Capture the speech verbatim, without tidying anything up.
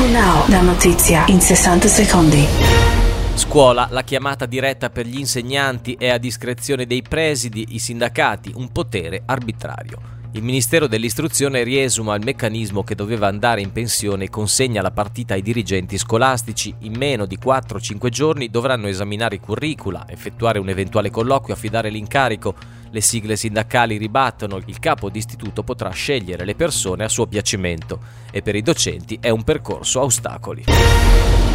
Now, la notizia in sessanta secondi. Scuola, la chiamata diretta per gli insegnanti è a discrezione dei presidi, i sindacati, un potere arbitrario. Il Ministero dell'Istruzione riesuma il meccanismo che doveva andare in pensione e consegna la partita ai dirigenti scolastici. In meno di quattro cinque giorni dovranno esaminare i curricula, effettuare un eventuale colloquio, affidare l'incarico. Le sigle sindacali ribattono, il capo d'istituto potrà scegliere le persone a suo piacimento e per i docenti è un percorso a ostacoli.